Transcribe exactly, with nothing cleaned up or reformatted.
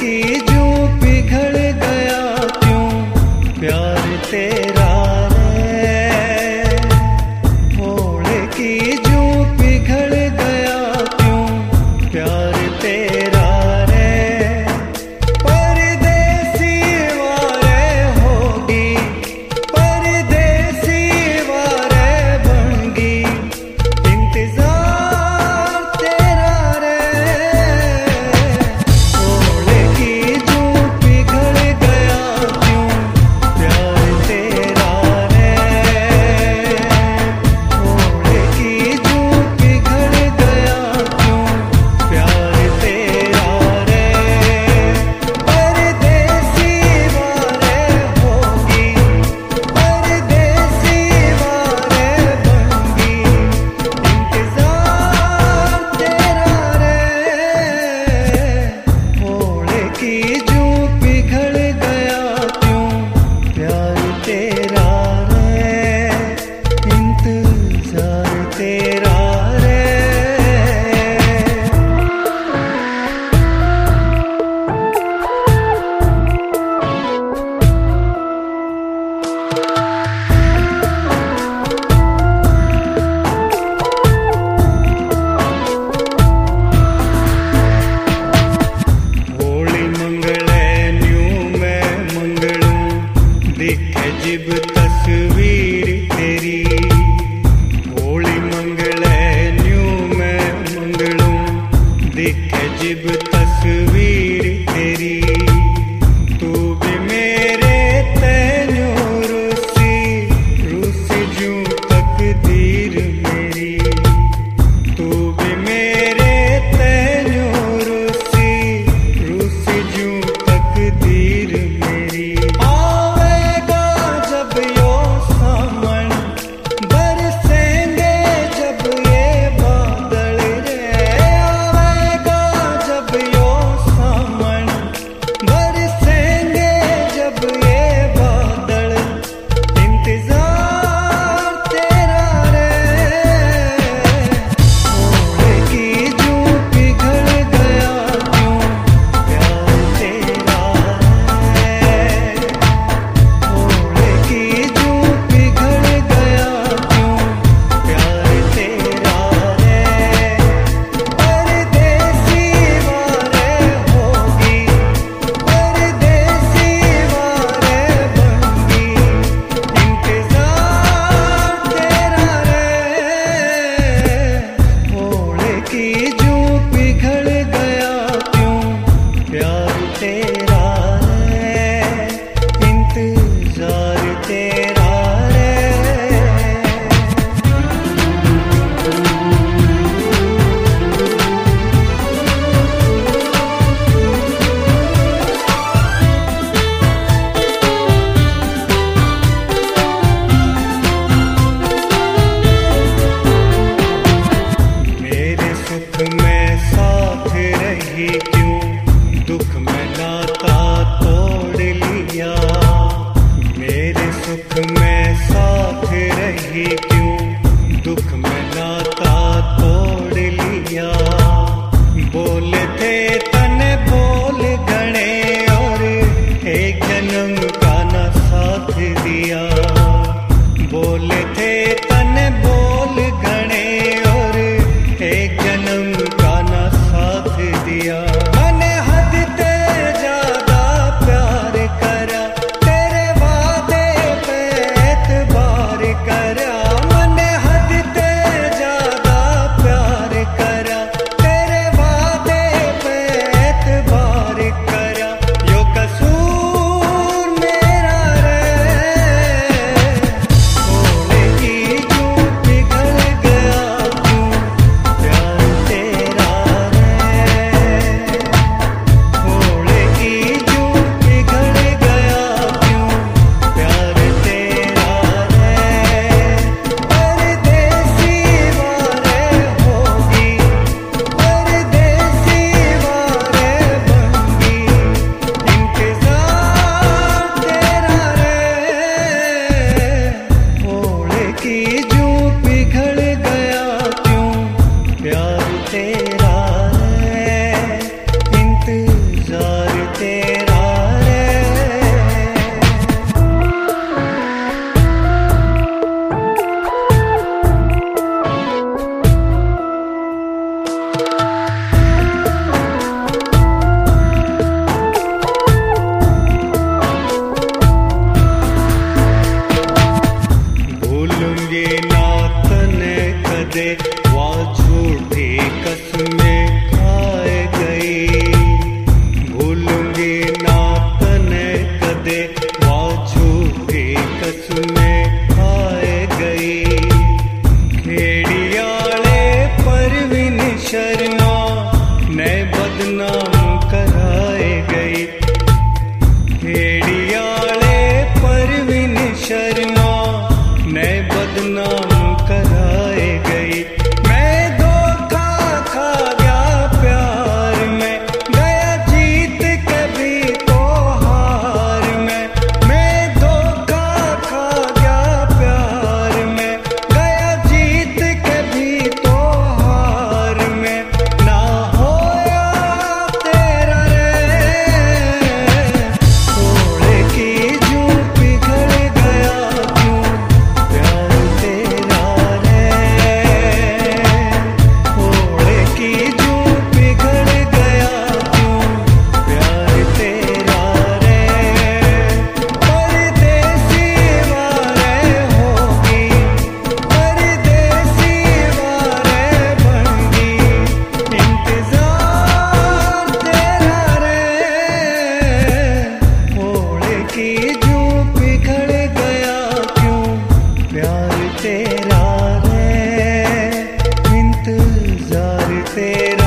की जूं पिघल गया क्यों प्यार तेरा रे, भोले की जूं पिघल गया क्यों प्यार तेरा रे। परदेसी वारे होगी परदेसी वारे बनगी इंतजार तेरा रे, भोले की जूं पिघल गया क्यों प्यार तेरा रे, भोले की जूं पिघल गया क्यों प्यार तेरा रे। परदेसी वारे होगी परदेसी वारे बनगी इंतजार तेरा रे, भोले की जूं पिघल गया क्यों प्यार तेरा रे, इंतजार तेरा रे। होली मंगले न्यू मैं मंगलूं दिखे जिब तस्वीर तेरी, होली मंगले न्यू मैं मंगलूं दिखे जिब तस्वीर तेरी। तू भी मेरे तैनू रूसी रूसी जूं तकदीर मेरी, तू भी मेरे तैनू रूसी रूसी जूं तकदीर मेरी। आवेगा जब यो सावन बरसेंगे जब ये बादल रे, आवेगा जब यो सावन बरसेंगे जब ये बादल इंतजार तेरा रे, भोले की जूं पिघल गया क्यों प्यार तेरा रे, भोले की जूं पिघल गया क्यों प्यार तेरा रे। परदेसी वारे होगी परदेसी वारे बनगी इंतजार तेरा रे, भोले की जूं पिघल गया क्यों प्यार तेरा रे, इंतजार तेरा रे। मेरे सुख में साथ रही क्यों दुख में नाता तोड़ लिया, मेरे सुख में साथ रही क्यों दुख में नाता तोड़ लिया। बोले थे तने बोल गणे और एक जन्म का ना साथ दिया, बोले थे तने बोल गणे और एक जन्म का ना साथ दिया। मैंने हद ते ज्यादा प्यार करा तेरे वादे पे एतबार करा, मैंने हद ते ज्यादा प्यार करा तेरे वादे पे एतबार करा। यो कसूर मेरा रे, भोले की जूं पिघल गया क्यों प्यार तेरा रे, की जो पिघल गया क्यों प्यार तेरा रे इंतजार तेरा।